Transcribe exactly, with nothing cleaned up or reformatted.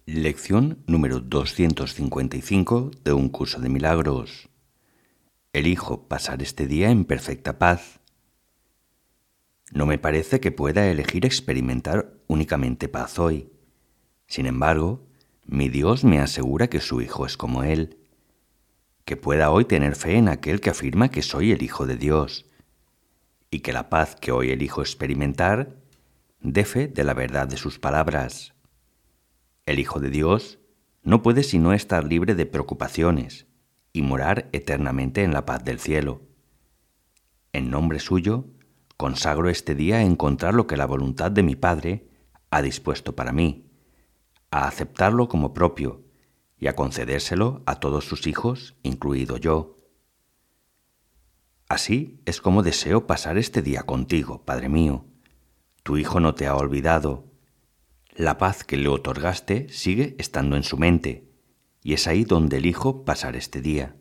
Lección número doscientos cincuenta y cinco de un curso de milagros. Elijo pasar este día en perfecta paz. No me parece que pueda elegir experimentar únicamente paz hoy. Sin embargo, mi Dios me asegura que su Hijo es como Él, que pueda hoy tener fe en aquel que afirma que soy el Hijo de Dios, y que la paz que hoy elijo experimentar dé fe de la verdad de sus palabras. El Hijo de Dios no puede sino estar libre de preocupaciones y morar eternamente en la paz del cielo. En nombre suyo, consagro este día a encontrar lo que la voluntad de mi Padre ha dispuesto para mí, a aceptarlo como propio y a concedérselo a todos sus hijos, incluido yo. Así es como deseo pasar este día contigo, Padre mío. Tu Hijo no te ha olvidado. La paz que le otorgaste sigue estando en su mente, y es ahí donde elijo pasar este día.